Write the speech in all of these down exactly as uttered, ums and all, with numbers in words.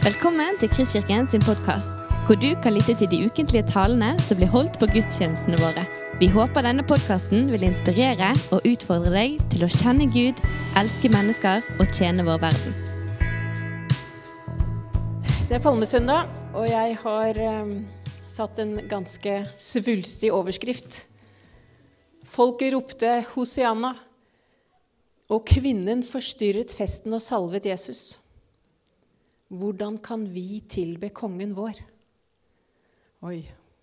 Velkommen til Kristkirken sin podcast, hvor du kan lytte til de ukentlige talene som blir holdt på gudstjenestene våre. Vi håper denne podcasten vil inspirere og utfordre deg til å kjenne Gud, elske mennesker og tjene vår verden. Det er Palmesøndag, og jeg har um, satt en ganske svulstig overskrift. Folket ropte Hosianna, og kvinnen forstyrret festen og salvet Jesus. Hvordan kan vi tilbe kongen vår? Oi.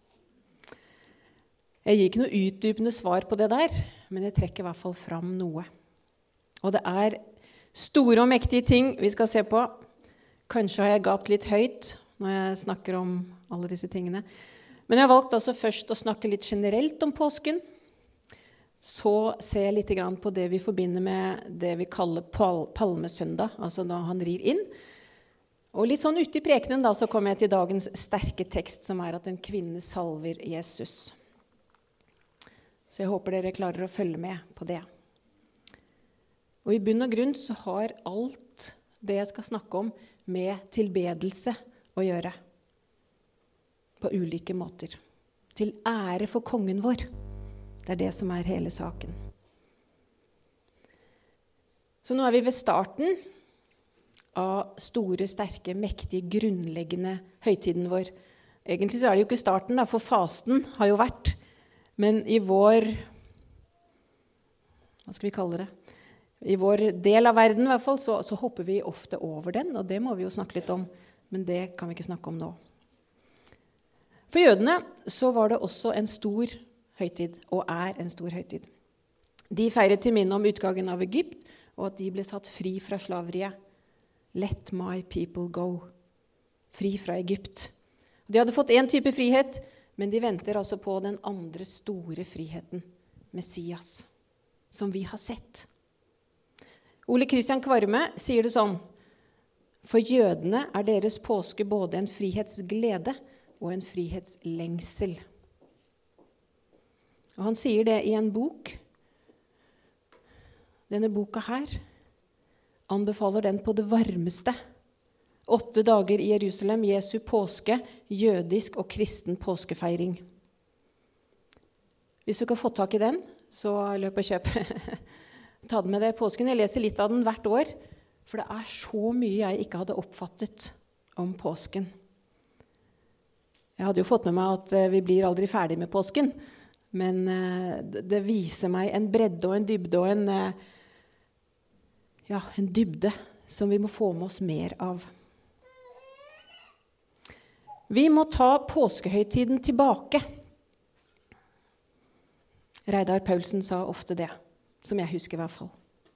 Jeg gir ikke noe utdypende svar på det der, men jeg trekker i hvert fall fram noe. Og det er store og mektige ting vi skal se på. Kanskje har jeg gapt litt høyt når jeg snakker om alle disse tingene. Men jeg har valgt også først å snakke litt generelt om påsken. Så ser jeg litt grann på det vi forbinder med det vi kaller pal- palmesøndag, altså når han rir inn. Og litt sånn ute i prekenen da, så kommer jeg til dagens sterke tekst, som er at en kvinne salver Jesus. Så jeg håper dere klarer å følge med på det. Og i bunn og grunn så har alt det jeg skal snakke om med tilbedelse å gjøre. På ulike måter. Til ære for kongen vår. Det er det som er hele saken. Så nå er vi ved starten av store, sterke, mektige, grunnleggende høytiden vår. Egentlig så er det jo ikke starten, da, for fasten har jo vært. Men i vår, hva skal vi kalle det? I vår del av verden i hvert fall, så, så hopper vi ofte over den, og det må vi jo snakke litt om, men det kan vi ikke snakke om nå. For jødene så var det også en stor høytid, og er en stor høytid. De feiret til minne om utgangen av Egypt, og at de ble satt fri fra slaveriet. Let my people go. Fri fra Egypt. De hadde fått en type frihet, men de venter altså på den andre store friheten, Messias, som vi har sett. Ole Kristian Kvarme sier det sånn: for jødene er deres påske både en frihetsglede og en frihetslengsel. Og han sier det i en bok. Denne boka her anbefaler den på det varmeste. Åtte dager i Jerusalem, Jesu påske, jødisk og kristen påskefeiring. Hvis du ikke har fått tak i den, så løp og kjøp. Ta den med deg i påsken. Jeg leser litt av den hvert år, for det er så mye jeg ikke hadde oppfattet om påsken. Jeg hadde jo fått med meg at vi blir aldri ferdig med påsken, men det viser meg en bredde og en dybde og en Ja, en dybde som vi må få med oss mer av. Vi må ta påskehøytiden tilbake. Reidar Paulsen sa ofte det, som jeg husker i hvert fall.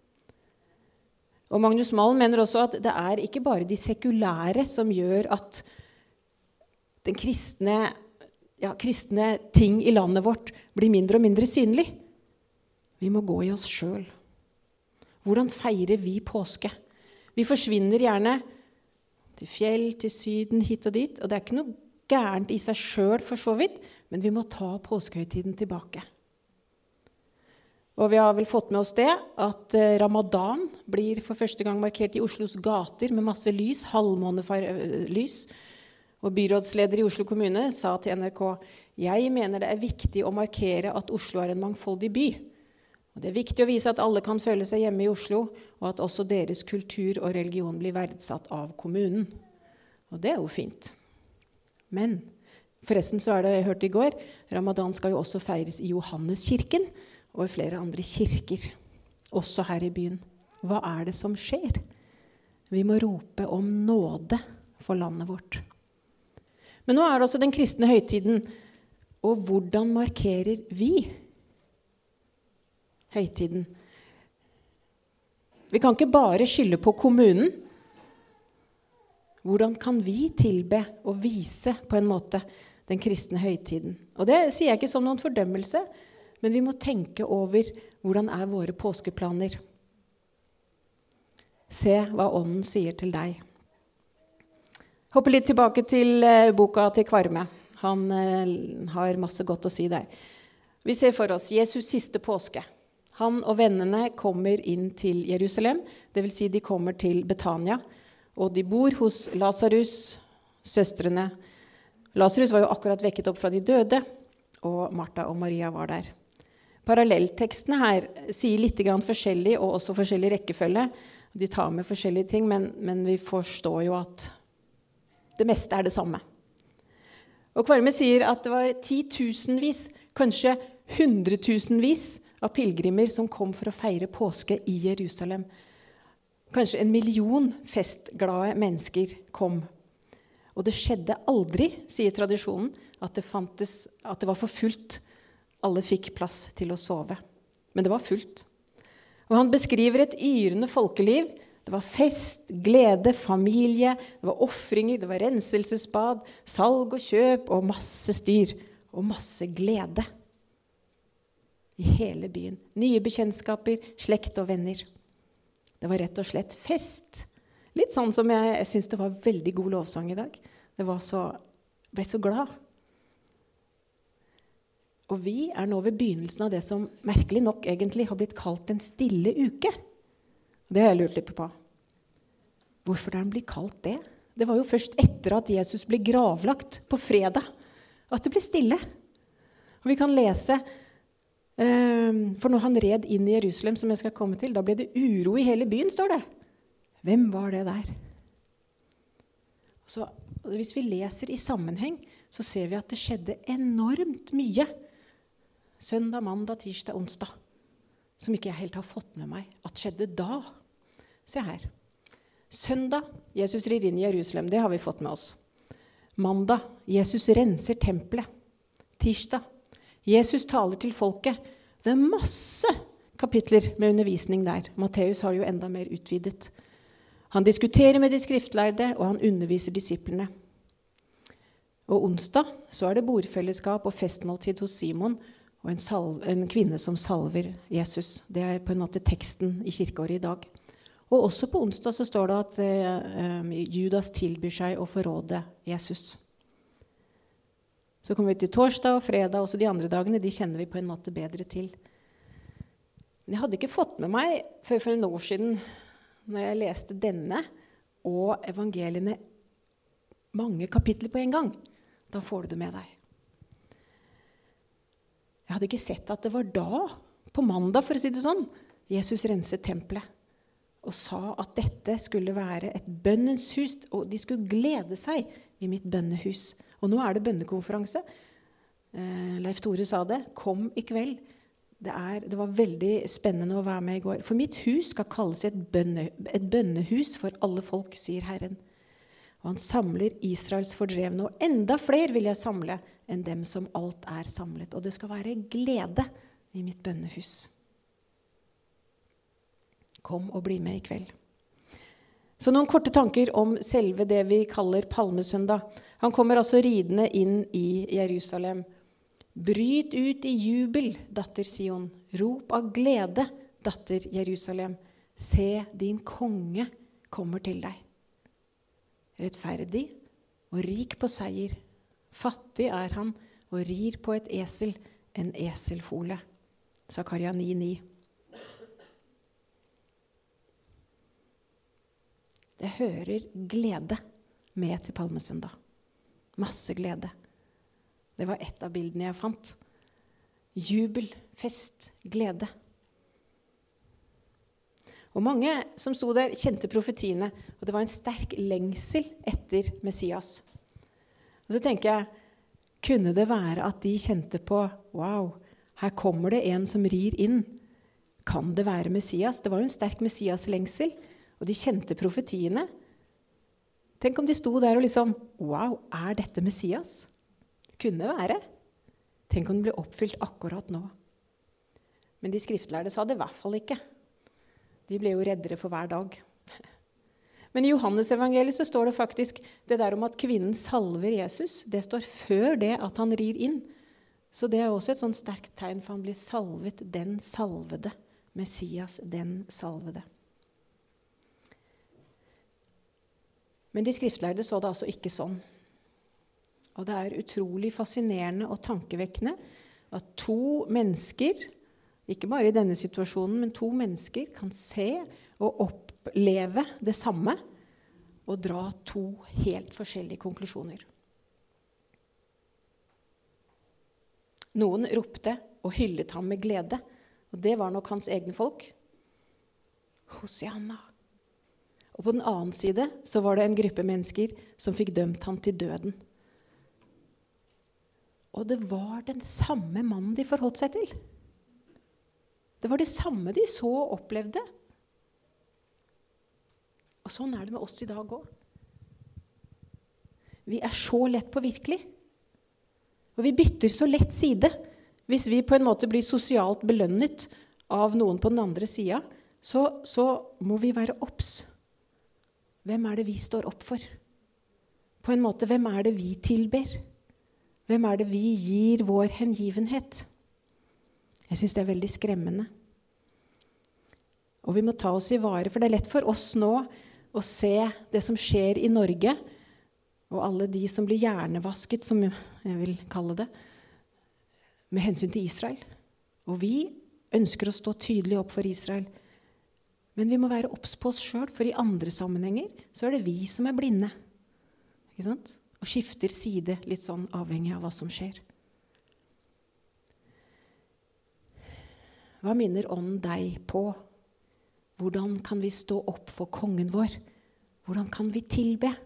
Og Magnus Malm mener også at det er ikke bare de sekulære som gjør at den kristne, ja, kristne ting i landet vårt blir mindre og mindre synlig. Vi må gå i oss selv. Hvordan feirer vi påske? Vi forsvinner gjerne til fjell, til syden, hit og dit, og det er ikke noe gærent i seg selv for så vidt, men vi må ta påskehøytiden tilbake. Og vi har vel fått med oss det, at Ramadan blir for første gang markert i Oslos gater med masse lys, halvmånelys. Og byrådsleder i Oslo kommune sa til N R K: «Jeg mener det er viktig å markere at Oslo er en mangfoldig by. Og det er viktig å vise at alle kan føle seg hjemme i Oslo, og at også deres kultur og religion blir verdsatt av kommunen.» Og det er jo fint. Men forresten så er det, jeg hørte i går, Ramadan skal jo også feires i Johanneskirken og i flere andre kirker, også her i byen. Hva er det som skjer? Vi må rope om nåde for landet vårt. Men nå er det også den kristne høytiden, og hvordan markerer vi høytiden? Vi kan ikke bare skylde på kommunen. Hvordan kan vi tilbe og vise på en måte den kristne høytiden? Og det sier jeg ikke som noen fordømmelse, men vi må tenke over hvordan er våre påskeplaner. Se hva ånden sier til deg. Hopper litt tilbake til boka til Kvarme. Han har masse godt å si der. Vi ser for oss Jesus siste påske. Han og vennene kommer inn til Jerusalem, det vil si de kommer til Betania, og de bor hos Lazarus, søstrene. Lazarus var jo akkurat vekket opp fra de døde, og Martha og Maria var der. Parallelltekstene her sier litt grann forskjellig, og også forskjellig rekkefølge. De tar med forskjellige ting, men, men vi forstår jo at det meste er det samme. Og Kvarme sier at det var titusenvis, kanskje hundretusenvis av pilgrimer som kom for å feire påske i Jerusalem. Kanskje en million festglade mennesker kom. Og det skjedde aldri, sier tradisjonen, at det, fantes, at det var for fullt. Alle fikk plass til å sove. Men det var fullt. Og han beskriver et yrende folkeliv. Det var fest, glede, familie, det var offringer, det var renselsesbad, salg og kjøp og masse styr og masse glede. I hele byen. Nye bekjentskaper, slekt og venner. Det var rett og slett fest. Litt sånn som jeg, jeg synes det var veldig god lovsang i dag. Det var så, jeg ble så glad. Og vi er nå ved begynnelsen av det som merkelig nok egentlig har blitt kalt en stille uke. Det har jeg lurt litt på. Hvorfor den blir kalt det? Det var jo først etter at Jesus ble gravlagt på fredag, at det ble stille. Og vi kan lese, for når han red inn i Jerusalem, som jeg skal komme til, da ble det uro i hele byen, står det. Hvem var det der? Så, hvis vi leser i sammenheng, så ser vi at det skjedde enormt mye. Søndag, mandag, tirsdag, onsdag. Som ikke jeg helt har fått med meg at skjedde da. Se her. Søndag, Jesus rir inn i Jerusalem, det har vi fått med oss. Mandag, Jesus renser tempelet. Tirsdag, Jesus taler til folket. Det er masse kapitler med undervisning der. Matteus har jo enda mer utvidet. Han diskuterer med de skriftlærde, og han underviser disiplene. Og onsdag så er det bordfellesskap og festmåltid hos Simon, og en, salve, en kvinne som salver Jesus. Det er på en måte teksten i kirkeåret i dag. Og også på onsdag så står det at eh, Judas tilbyr seg å forråde Jesus. Så kommer vi til torsdag og fredag, også de andre dagene, de kjenner vi på en måte bedre til. Men jeg hadde ikke fått med meg før for en år siden, når jeg leste denne og evangeliene mange kapitler på en gang. Da får du det med deg. Jeg hadde ikke sett at det var da, på mandag for å si det sånn, Jesus renset tempelet og sa at dette skulle være et bønnens hus, og de skulle glede seg i mitt bønnehus. Og nå er det bønnekonferanse. Eh, Leif Tore sa det, kom i kveld. Det, er, det var veldig spennende å være med i går. For mitt hus skal kalles et, bønne, et bønnehus for alle folk, sier Herren. Og han samler Israels fordrevne, og enda flere vil jeg samle enn dem som alt er samlet. Og det skal være glede i mitt bønnehus. Kom og bli med i kveld. Så noen korte tanker om selve det vi kaller Palmesøndag. Han kommer altså ridende inn i Jerusalem. Bryt ut i jubel, datter Sion. Rop av glede, datter Jerusalem. Se, din konge kommer til deg. Rettferdig og rik på seier. Fattig er han og rir på et esel, en eselfole. Zakaria ni ni. Det hører glede med til Palmesøndag. Masse glede. Det var et av bildene jeg fant. Jubel, fest, glede. Og mange som sto der kjente profetiene, og det var en sterk lengsel etter Messias. Og så tenker jeg, kunne det være at de kjente på, wow, her kommer det en som rir inn. Kan det være Messias? Det var jo en sterk Messias-lengsel, og de kjente profetiene. Tenk om de sto der og liksom, wow, er dette Messias? Det kunne være. Tenk om det ble oppfylt akkurat nå. Men de skriftlærde sa det i hvert fall ikke. De ble jo reddere for hver dag. Men i Johannes evangeliet så står det faktisk det der om at kvinnen salver Jesus. Det står før det at han rir inn. Så det er også et sånn sterkt tegn for han blir salvet, den salvede. Messias, den salvede. Men de skriftlærde så det altså ikke sånn. Og det er utrolig fascinerende og tankevekkende at to mennesker, ikke bare i denne situasjonen, men to mennesker kan se og oppleve det samme, å dra to helt forskjellige konklusjoner. Noen ropte og hyllet ham med glede, og det var nok hans egne folk. Hosianna. Og på den annen side så var det en gruppe mennesker som fikk dømt ham til døden. Og det var den samme mannen de forholdt seg til. Det var det samme de så og opplevde. Og sånn er det med oss i dag også. Vi er så lett påvirkelig. Og vi bytter så lett side. Hvis vi på en måte blir sosialt belønnet av noen på den andre siden, så, så må vi være obs. Hvem er det vi står opp for? På en måte, hvem er det vi tilber? Hvem er det vi gir vår hengivenhet? Jeg synes det er veldig skremmende. Og vi må ta oss i vare, for det er lett for oss nå å se det som skjer i Norge, og alle de som blir hjernevasket, som jeg vil kalle det, med hensyn til Israel. Og vi ønsker å stå tydelig opp for Israel. Men vi må være obs på oss selv, for i andre sammenhenger så er det vi som er blinde. Ikke sant? Og skifter side litt sånn avhengig av hva som skjer. Hva minner ånden deg på? Hvordan kan vi stå opp for kongen vår? Hvordan kan vi tilbe?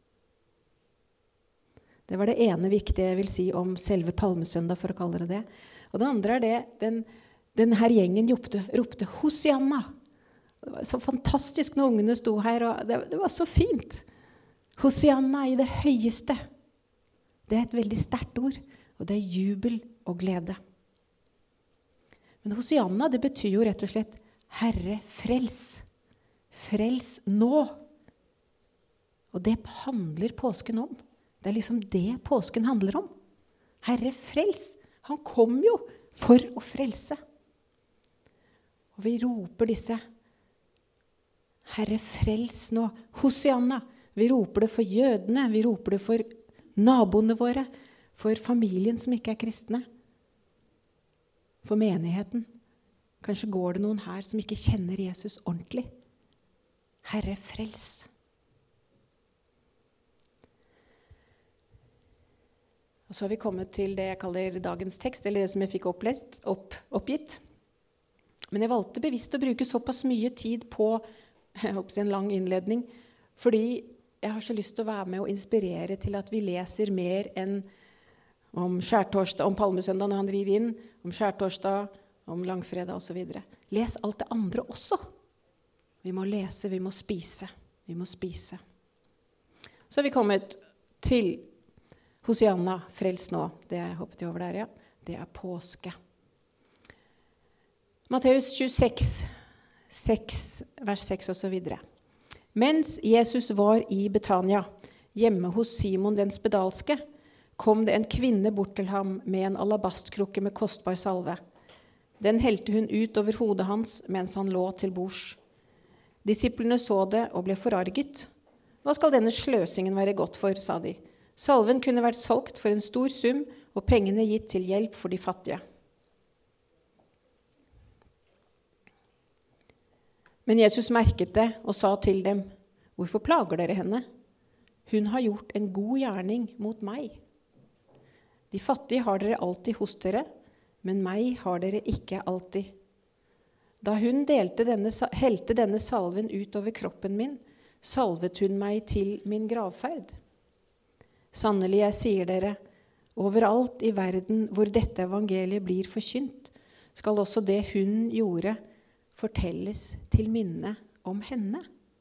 Det var det ene viktige jeg vil si om selve palmesøndag, for å kalle det det. Og det andre er det, den, den her gjengen ropte, ropte Hosianna. Det var så fantastisk når ungene sto her, og det, det var så fint. Hosianna i det høyeste. Det er et veldig sterkt ord, og det er jubel og glede. Men Hosianna, det betyr jo rett og slett Herre, frels. Frels nå. Og det handler påsken om. Det er liksom det påsken handler om. Herre, frels. Han kom jo for å frelse. Og vi roper disse Herre, frels nå. Hosianna. Vi roper det for jødene. Vi roper det for naboene våre. For familien som ikke er kristne. For menigheten. Kanskje går det noen her som ikke kjenner Jesus ordentlig. Herre, frels. Og så har vi kommet til det jeg kaller dagens tekst, eller det som jeg fikk opplest, opp, oppgitt. Men jeg valgte bevisst å bruke såpass mye tid på jeg håper, en lang innledning, fordi jeg har så lyst til å være med og inspirere til at vi leser mer enn om skjærtorsdag, om palmesøndag når han rir inn, om skjærtorsdag, om langfredag og så videre. Les alt det andre også. Vi må lese, vi må spise. Vi må spise. Så har vi kommet til Hosianna, frels nå. Det hoppet jeg over der, ja. Det er påske. Matteus tjueseks, seks, vers seks og så videre. Mens Jesus var i Betania, hjemme hos Simon den spedalske, kom det en kvinne bort til ham med en alabastkrukke med kostbar salve. Den helte hun ut over hodet hans mens han lå til bords. Disiplene så det og ble forarget. Hva skal denne sløsingen være godt for, sa de. Salven kunne vært solgt for en stor sum, og pengene gitt til hjelp for de fattige. Men Jesus merket det og sa til dem, hvorfor plager dere henne? Hun har gjort en god gjerning mot meg. De fattige har dere alltid hos dere, men meg har dere ikke alltid. Da hun delte denne, helte denne salven ut over kroppen min, salvet hun meg til min gravferd. Sannelig, jeg sier dere, overalt i verden hvor dette evangeliet blir forkynt, skal også det hun gjorde fortelles til minne om henne.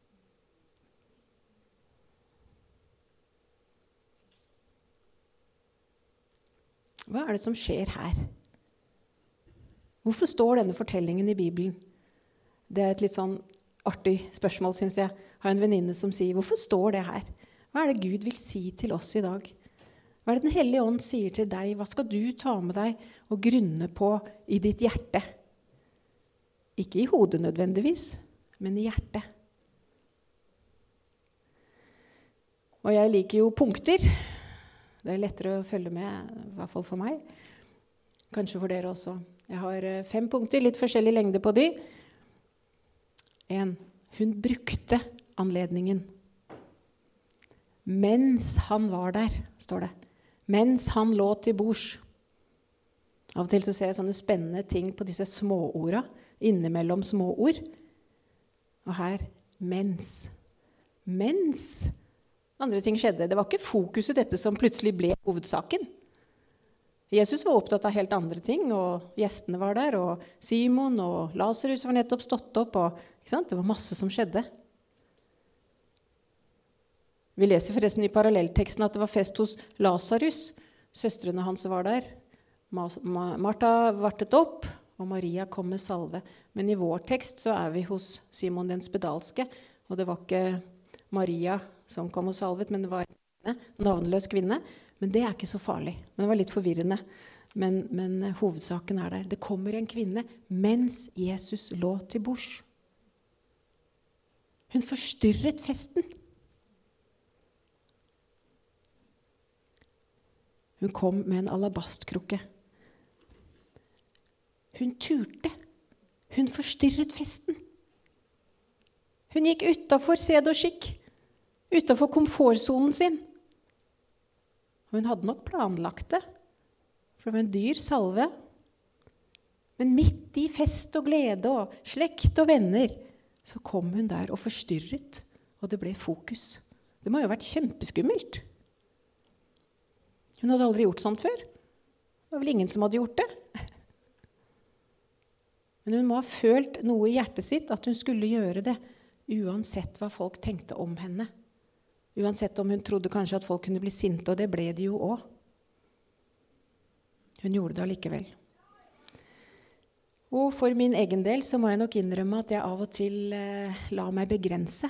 Hva er det som skjer her? Hvorfor står denne fortellingen i Bibelen? Det er et litt sånn artig spørsmål, synes jeg. Jeg har en venninne som sier, hvorfor står det her? Hva er det Gud vil si til oss i dag? Hva er det Den hellige ånd sier til deg? Hva skal du ta med deg og grunne på i ditt hjerte? Ikke i hodet nødvendigvis, men i hjertet. Og jeg liker jo punkter. Det er lettere å følge med, i hvert fall for meg. Kanskje for dere også. Jeg har fem punkter, litt forskjellig lengde på de. En, hun brukte anledningen. mens han var der, står det. Mens han lå til bords. Av og til så ser jeg sånne spennende ting på disse småorda, innimellom småord. Og her, mens. Mens andre ting skjedde. Det var ikke fokuset dette som plutselig ble hovedsaken. Jesus var opptatt av helt andre ting, og gjestene var der, og Simon og Lazarus var nettopp stått opp, og ikke sant? Det var masse som skjedde. Vi leser forresten i parallellteksten at det var fest hos Lazarus. Søstrene hans var der. Martha vartet opp, og Maria kom med salve. Men i vår tekst så er vi hos Simon den spedalske, og det var ikke Maria som kom og salvet, men det var en navnløs kvinne. Men det er ikke så farlig. Men det var litt forvirrende. Men, men hovedsaken er der. Det kommer en kvinne mens Jesus lå til bords. Hun forstyrret festen. Hun kom med en alabastkrukke. Hun turte. Hun forstyrret festen. Hun gikk utenfor sed og skikk. Utenfor komfortzonen sin. Og hun hadde nok planlagt det. For det var en dyr salve. Men midt i fest og glede og slekt og venner, så kom hun der og forstyrret. Og det ble fokus. Det må jo ha vært kjempeskummelt. Hun hadde aldri gjort sånt før. Det var vel ingen som hadde gjort det. Men hun må ha følt noe i hjertet sitt at hun skulle gjøre det, uansett hva folk tenkte om henne. Uansett om hun trodde kanskje at folk kunne bli sinte, og det ble de jo også. Hun gjorde det allikevel. Og for min egen del så må jeg nok innrømme at jeg av og til eh, la meg begrense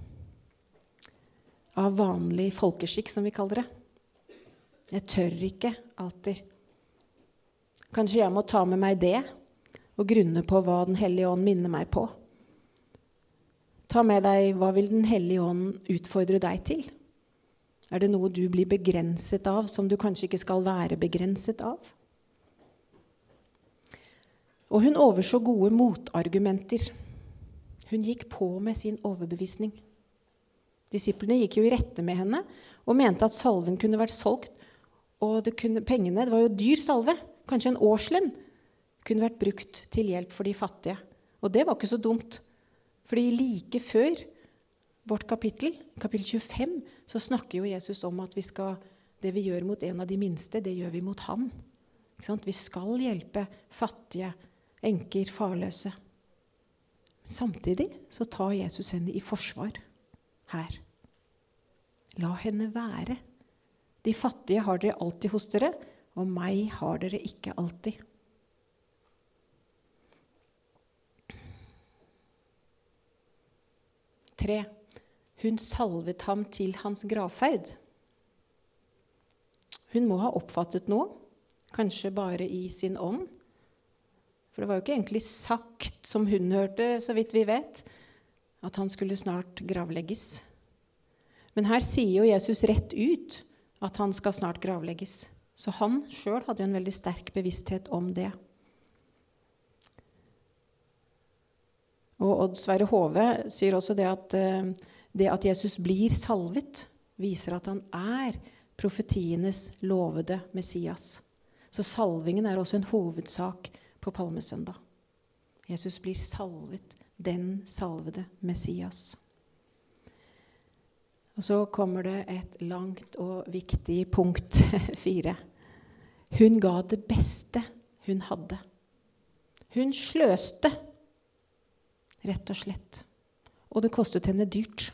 av vanlig folkeskikk, som vi kaller det. Jeg tør ikke alltid. Kanskje jeg må ta med meg det, og grunne på hva Den hellige ånd minner meg på. Ta med deg, hva vil Den hellige ånd utfordre deg til? Er det noe du blir begrenset av, som du kanskje ikke skal være begrenset av? Og hun overså gode motargumenter. Hun gikk på med sin overbevisning. Disiplene gikk jo i rette med henne, og mente at salven kunne vært solgt, og det kunne, pengene, det var jo dyr salve, kanskje en årslønn, kunne vært brukt til hjelp for de fattige. Og det var ikke så dumt. Fordi like før vårt kapittel, kapittel tjuefem, så snakker jo Jesus om at vi skal, det vi gjør mot en av de minste, det gjør vi mot han. Ikke sant? Vi skal hjelpe fattige, enker, farløse. Samtidig så tar Jesus henne i forsvar her. La henne være. De fattige har dere alltid hos dere, og meg har dere ikke alltid. Tre. Hun salvet ham til hans gravferd. Hun må ha oppfattet noe, kanskje bare i sin ånd. For det var jo ikke egentlig sagt, som hun hørte, så vidt vi vet, at han skulle snart gravlegges. Men her sier jo Jesus rett ut at han skal snart gravlegges. Så han selv hadde jo en veldig sterk bevissthet om det. Og Odd Sverre Hove sier også det at, det at Jesus blir salvet, viser at han er profetienes lovede Messias. Så salvingen er også en hovedsak på Palmesøndag. Jesus blir salvet, den salvede Messias. Og så kommer det et langt og viktig punkt, fire. Hun ga det beste hun hadde. Hun sløste, rett og slett. Og det kostet henne dyrt.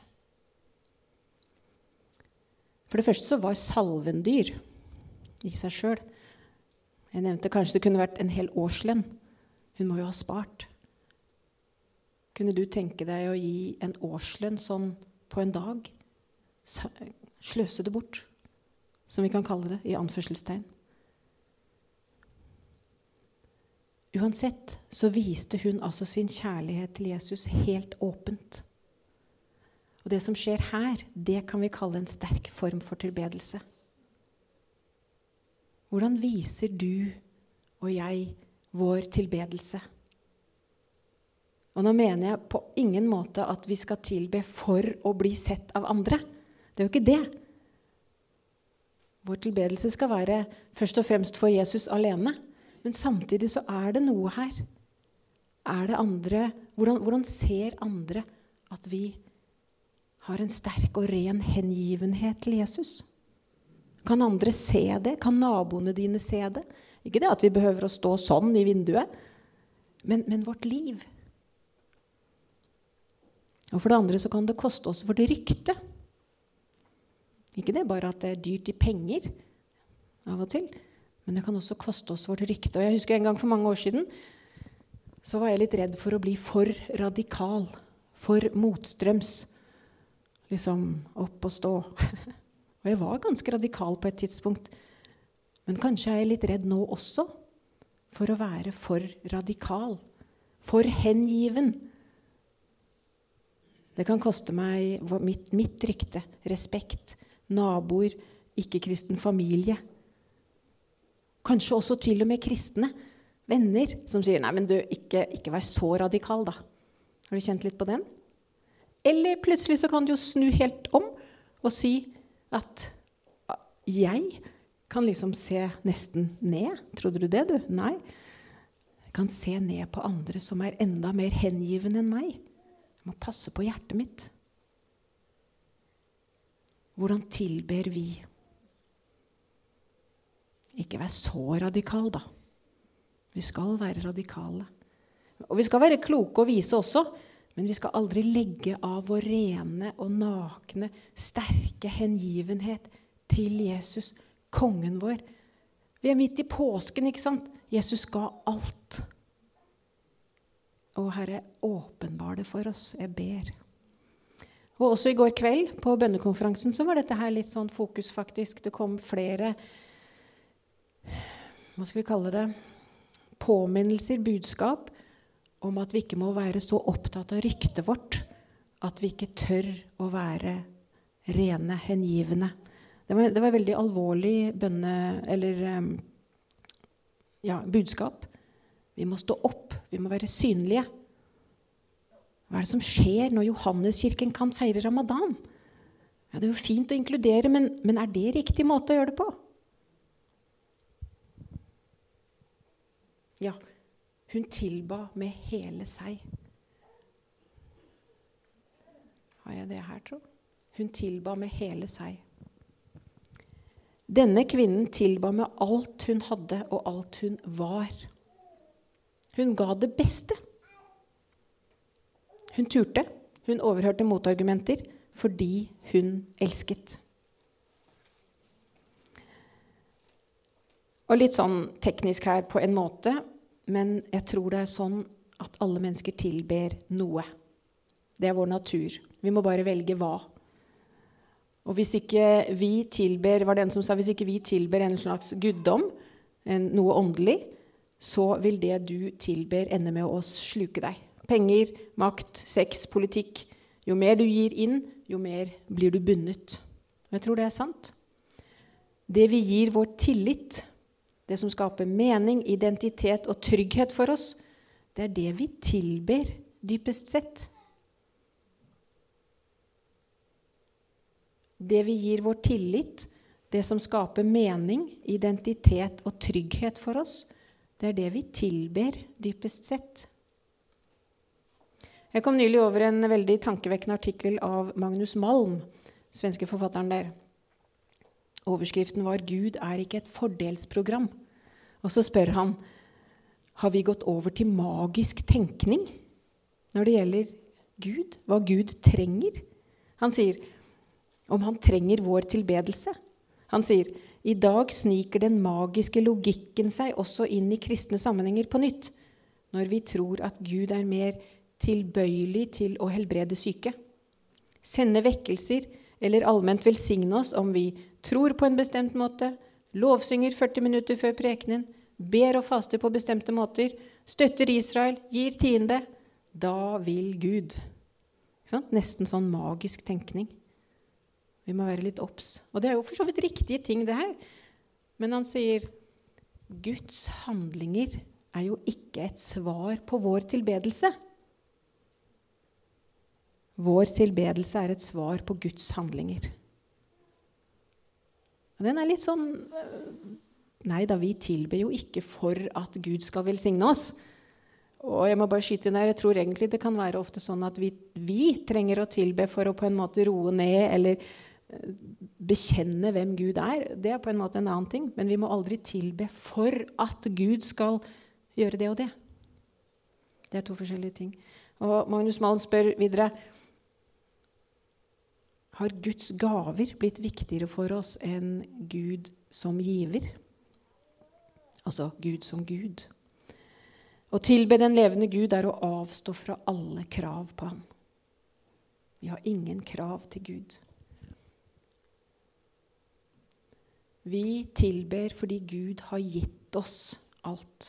For det første så var salven dyr i seg selv. Jeg nevnte kanskje det kunne vært en hel årslønn. Hun må jo ha spart. Kunne du tenke deg å gi en årslønn sånn på en dag? Sløse det bort, som vi kan kalle det, i anførselstegn. Uansett så viste hun altså sin kjærlighet til Jesus helt åpent. Og det som skjer her, det kan vi kalle en sterk form for tilbedelse. Hvordan viser du og jeg vår tilbedelse? Og nå mener jeg på ingen måte at vi skal tilbe for å bli sett av andre. Det er jo ikke det. Vår tilbedelse skal være først og fremst for Jesus alene. Men samtidig så er det noe her. Er det andre, hvordan, hvordan ser andre at vi har en sterk og ren hengivenhet til Jesus? Kan andre se det? Kan naboene dine se det? Ikke det at vi behøver å stå sånn i vinduet, men, men vårt liv. Og for det andre så kan det koste oss vårt rykte. Ikke det bare at det er dyrt i penger av og til, men det kan også koste oss vårt rykte. Og jeg husker en gang for mange år siden, så var jeg litt redd for å bli for radikal, for motstrøms, liksom opp og stå. Og jeg var ganske radikal på et tidspunkt, men kanskje er jeg litt redd nå også for å være for radikal, for hengiven. Det kan koste meg mitt, mitt rykte, respekt, naboer, ikke-kristen familie. Kanskje også til og med kristne venner som sier, nei, men du, ikke, ikke vær så radikal da. Har du kjent litt på den? Eller plutselig så kan du jo snu helt om og si at jeg kan liksom se nesten ned. Trodde du det, du? Nei. Jeg kan se ned på andre som er enda mer hengivende enn meg. Jeg må passe på hjertet mitt. Hvordan tilber vi? Ikke vær så radikal, da. Vi skal være radikale. Og vi skal være kloke og vise også, men vi skal aldri legge av vår rene og nakne, sterke hengivenhet til Jesus, kongen vår. Vi er midt i påsken, ikke sant? Jesus ga alt. Og Herre, åpenbar det for oss, jeg ber. Og også i går kveld på bønnekonferansen så var dette her litt sånn fokus faktisk. Det kom flere, hva skal vi kalle det, påminnelser, budskap, om at vi ikke må være så opptatt av ryktet vårt, at vi ikke tør å være rene, hengivende. Det var, det var veldig alvorlig bønne, eller ja, budskap. Vi må stå opp, vi må være synlige. Hva er det som skjer når Johanneskirken kan feire Ramadan? Ja, det er jo fint å inkludere, men, men er det riktig måte å gjøre det på? Ja, hun tilba med hele seg. Har jeg det her, tro? Hun tilba med hele seg. Denne kvinnen tilba med alt hun hadde og alt hun var. Hun ga det beste. Hun turte, hun overhørte motargumenter fordi hun elsket. Og litt sånn teknisk her på en måte, men jeg tror det er sånn at alle mennesker tilber noe. Det er vår natur. Vi må bare velge hva. Og hvis ikke vi tilber, var det en som sa, hvis ikke vi tilber en slags guddom, en, noe åndelig, så vil det du tilber ende med å sluke deg. Penger, makt, sex, politikk. Jo mer du gir inn, jo mer blir du bundet. Og jeg tror det er sant. Det vi gir vår tillit, det som skaper mening, identitet og trygghet for oss, det er det vi tilber dypest sett. Det vi gir vår tillit, det som skaper mening, identitet og trygghet for oss, det er det vi tilber dypest sett. Jeg kom nylig over en veldig tankevekkende artikkel av Magnus Malm, svenske forfatteren der. Overskriften var «Gud er ikke et fordelsprogram». Og så spør han, har vi gått over til magisk tenkning når det gjelder Gud? Hva Gud trenger? Han sier, om han trenger vår tilbedelse. Han sier, i dag sniker den magiske logikken seg også inn i kristne sammenhenger på nytt, når vi tror at Gud er mer tilbøyelig til å helbrede syke. Sende vekkelser eller allment velsigne oss om vi tror på en bestemt måte, lovsynger førti minutter før prekenen, ber og faster på bestemte måter, støtter Israel, gir tiende, da vil Gud. Ikke sant? Nesten sånn magisk tenkning. Vi må være litt obs. Og det er jo for så vidt riktige ting det her. Men han sier, Guds handlinger er jo ikke et svar på vår tilbedelse. Vår tilbedelse er et svar på Guds handlinger. Og den er litt sånn, nei da, vi tilber jo ikke for at Gud skal velsigne oss. Og jeg må bare skyte inn der, jeg tror egentlig det kan være ofte sånn at vi, vi trenger å tilbe for å på en måte roe ned, eller bekjenne hvem Gud er. Det er på en måte en annen ting, men vi må aldri tilbe for at Gud skal gjøre det og det. Det er to forskjellige ting. Og Magnus Malm spør videre, har Guds gaver blitt viktigere for oss enn Gud som giver? Altså Gud som Gud. Å tilbe den levende Gud er å avstå fra alle krav på ham. Vi har ingen krav til Gud. Vi tilber fordi Gud har gitt oss alt.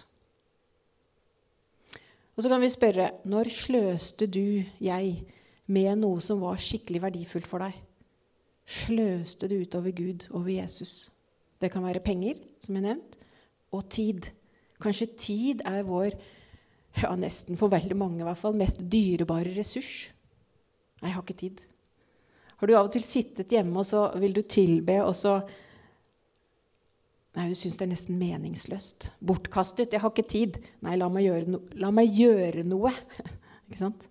Og så kan vi spørre, når sløste du, jeg, med noe som var skikkelig verdifullt for deg? Sløste du utover Gud, over Jesus? Det kan være penger, som jeg nevnt, og tid. Kanskje tid er vår, ja nesten for veldig mange i hvert fall, mest dyrebare ressurs. Nei, jeg har ikke tid. Har du av og til sittet hjemme, og så vil du tilbe, og så nei, du synes det er nesten meningsløst. Bortkastet, jeg har ikke tid. Nei, la meg gjøre, no- la meg gjøre noe. Ikke sant?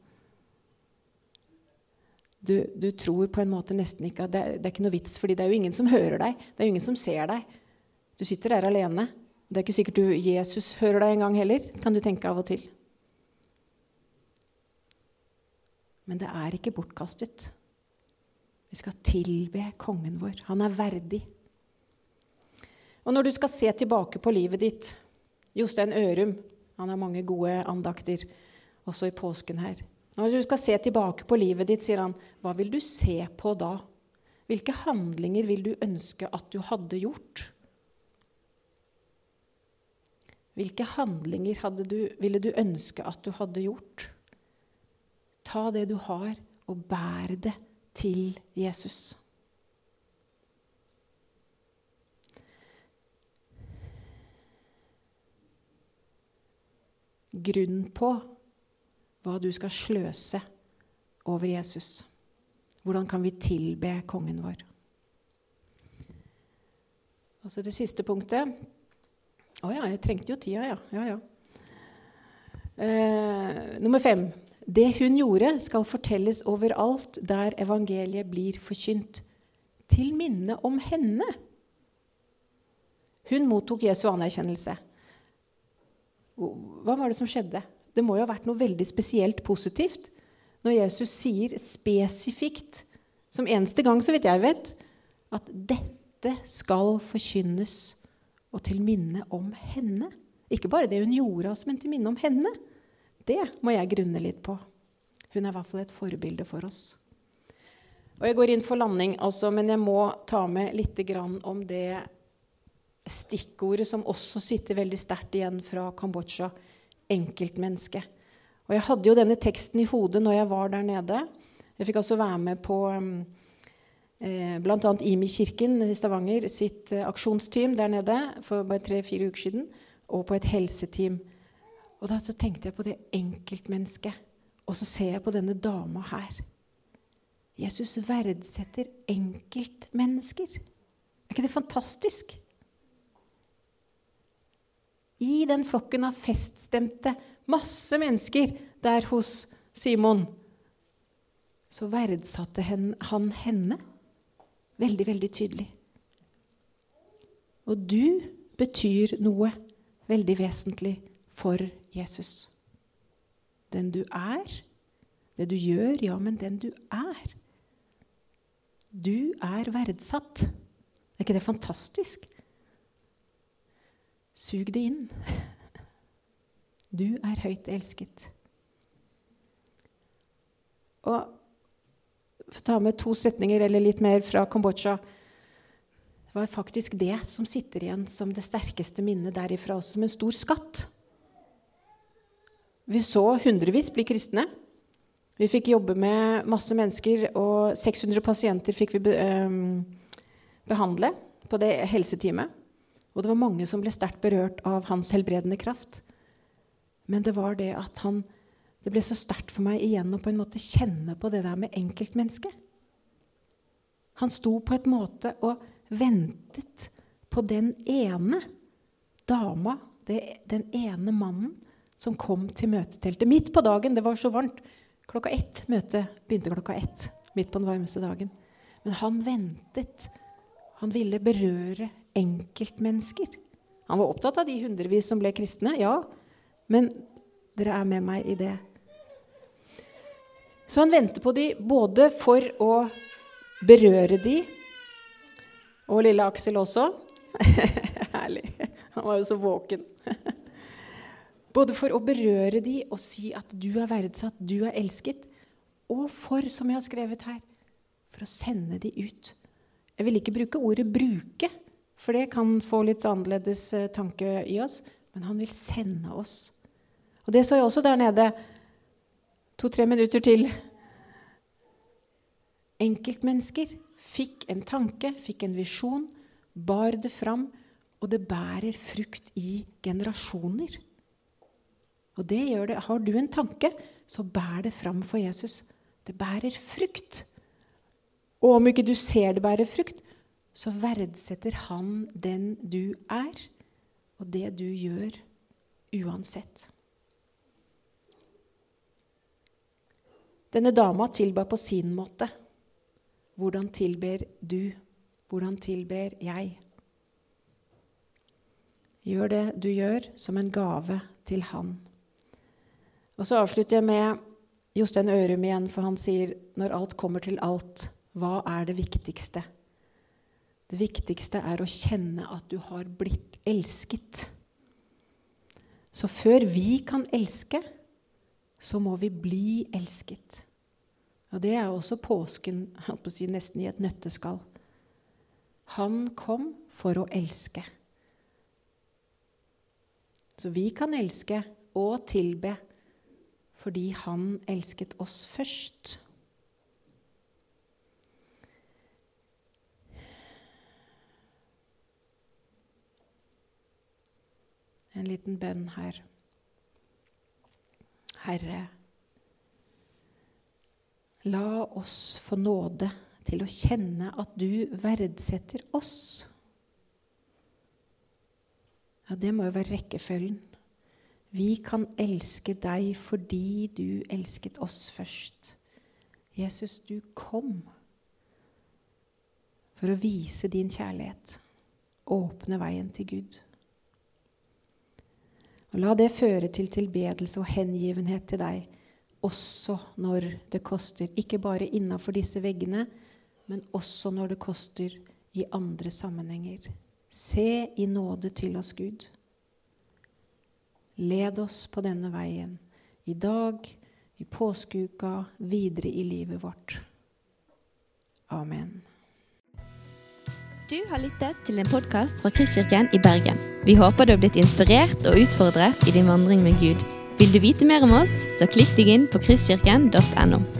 Du, du tror på en måte nesten ikke at det, det er ikke noe vits, fordi det er jo ingen som hører deg. Det er jo ingen som ser deg. Du sitter der alene. Det er ikke sikkert du, Jesus hører deg en gang heller, kan du tenke av og til. Men det er ikke bortkastet. Vi skal tilbe kongen vår. Han er verdig. Og når du skal se tilbake på livet ditt, Jostein Ørum, han har mange gode andakter, også i påsken her. Når du skal se tilbake på livet ditt, sier han, hva vil du se på da? Hvilke handlinger vil du ønske at du hadde gjort? Hvilke handlinger hadde du, ville du ønske at du hadde gjort? Ta det du har, og bær det til Jesus. Grunn på hva du skal sløse over Jesus. Hvordan kan vi tilbe kongen vår? Og så det siste punktet. Å ja, jeg trengte jo tida, ja. ja, ja. Eh, nummer fem. Det hun gjorde skal fortelles overalt der evangeliet blir forkynt. Til minne om henne. Hun mottok Jesu anerkjennelse. Hva var det som skjedde? Det må jo ha vært noe veldig spesielt positivt når Jesus sier spesifikt, som eneste gang, så vidt jeg vet, at dette skal forkynnes og til minne om henne. Ikke bare det hun gjorde oss, men til minne om henne. Det må jeg grunne litt på. Hun er i hvert fall et forbilde for oss. Og jeg går inn for landing, altså, men jeg må ta med litt grann om det stikkordet som også sitter veldig sterkt igjen fra Kambodsja, enkeltmenneske. Og jeg hadde jo denne teksten i hodet når jeg var der nede. Jeg fikk også være med på eh, blant annet Imi-kirken i Stavanger, sitt eh, aksjonsteam der nede for bare tre-fire uker siden, og på et helseteam. Og da så tenkte jeg på det enkeltmennesket, og så ser jeg på denne dama her. Jesus verdsetter enkeltmennesker. Er ikke det fantastisk? I den flokken av feststemte, masse mennesker der hos Simon, så verdsatte han henne veldig, veldig tydelig. Og du betyr noe veldig vesentlig for Jesus. Den du er, det du gjør, ja, men den du er. Du er verdsatt. Er ikke det fantastisk? Sug det inn. Du er høyt elsket. Og for å ta med to setninger eller litt mer fra Kambodsja, det var faktisk det som sitter igjen som det sterkeste minnet derifra, også som en stor skatt. Vi så hundrevis bli kristne. Vi fikk jobbe med masse mennesker, og seks hundre pasienter fikk vi be, um, behandle på det helseteamet. Og det var mange som ble sterkt berørt av hans helbredende kraft. Men det var det at han, det ble så sterkt for meg igjen å på en måte kjenne på det der med enkeltmennesket. Han sto på et måte og ventet på den ene dama, det, den ene mannen som kom til møteteltet. Midt på dagen, det var så varmt. Klokka ett, møtet begynte klokka ett, midt på den varmeste dagen. Men han ventet. Han ville berøre enkeltmennesker. Han var opptatt av de hundrevis som ble kristne, ja. Men dere er med meg i det. Så han ventet på de både for å berøre de, og lille Aksel også. Herlig. Han var jo så våken. Både for å berøre de og si at du er verdsatt, du er elsket, og for, som jeg har skrevet her, for å sende de ut. Jeg vil ikke bruke ordet bruke, for det kan få litt annerledes tanke i oss, men han vil sende oss. Og det så jeg også der nede, to-tre minutter til. Enkeltmennesker fikk en tanke, fikk en visjon, bar det fram, og det bærer frukt i generasjoner. Og det gjør det. Har du en tanke, så bær det fram for Jesus. Det bærer frukt. Og om ikke du ser det bærer frukt, så verdsetter han den du er, og det du gjør uansett. Denne dama tilba på sin måte. Hvordan tilber du? Hvordan tilber jeg? Gjør det du gjør som en gave til han. Og så avslutter jeg med Jostein Ørum igjen, for han sier, når alt kommer til alt, hva er det viktigste? Det viktigste er å kjenne at du har blitt elsket. Så før vi kan elske, så må vi bli elsket. Og det er også påsken, jeg holdt på å si, nesten i et nøtteskall. Han kom for å elske. Så vi kan elske og tilbe fordi han elsket oss først. En liten bønn her. Herre, la oss få nåde til å kjenne at du verdsetter oss. Ja, det må jo være rekkefølgen. Vi kan elske deg fordi du elsket oss først. Jesus, du kom for å vise din kjærlighet. Åpne veien til Gud. Og la det føre til tilbedelse og hengivenhet til deg, også når det koster, ikke bare innenfor disse veggene, men også når det koster i andre sammenhenger. Se i nåde til oss, Gud. Led oss på denne veien, i dag, i påskeuka, videre i livet vårt. Amen. Du har lyttet til en podcast fra Kristkirken i Bergen. Vi håper du har blitt inspirert og utfordret i din vandring med Gud. Vil du vite mer om oss, så klikk deg inn på kristkirken punktum no.